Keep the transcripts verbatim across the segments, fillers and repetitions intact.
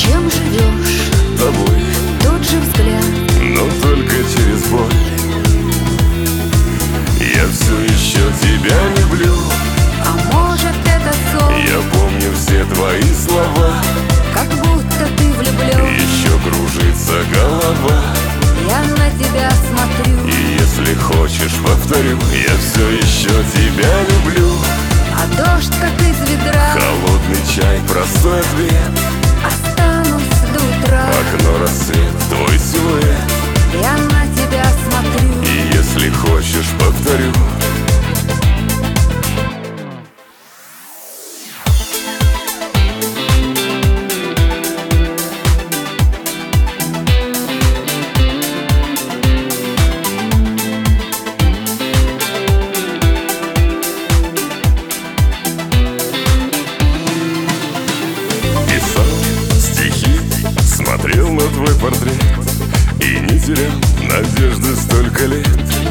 Чем живешь? тобой, Тот же взгляд. но только через боль. Я все еще тебя люблю. А может, это сон? Я помню все твои слова. Как будто ты влюблен. Еще кружится голова. Я на тебя смотрю. И если хочешь, повторю, я все еще тебя люблю. А дождь, как из ведра. Холодный чай, простой ответ. Останусь до утра. Окно, рассвет, твой силуэт. Я на тебя смотрю. И если хочешь, повторю. Смотрел на твой портрет и не терял надежды столько лет.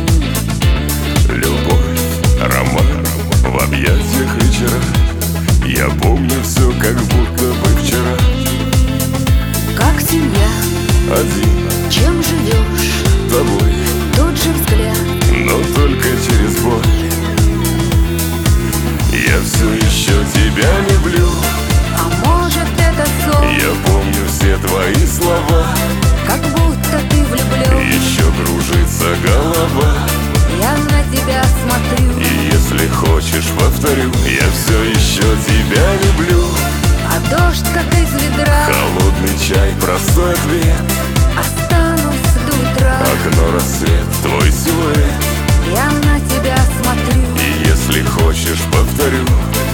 Любовь, роман в объятиях вечера. Я помню все, как будто бы вчера. Как семья. Один, Чем живешь? тобой, Тот же взгляд. но только через боль. Я все еще тебя люблю. А может, это сон? Я помню все твои слова. Как будто ты влюблен. Еще кружится голова. Я на тебя смотрю. И если хочешь, повторю, я все еще тебя люблю. А дождь, как из ведра. Холодный чай, простой ответ. Останусь до утра. Окно, рассвет, твой силуэт. Я на тебя смотрю. И если хочешь, повторю.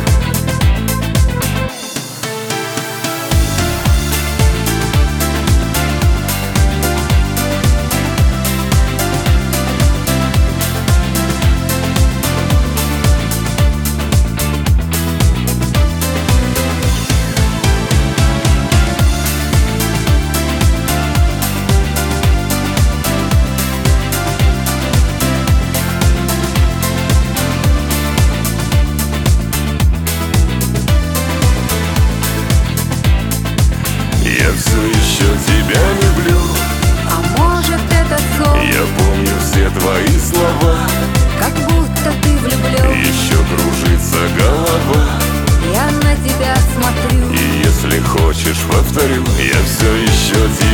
Я все еще тебя люблю. А может, это сон? Я помню все твои слова. Как будто ты влюблен. Еще кружится голова. Я на тебя смотрю. И если хочешь, повторю, я все еще тебя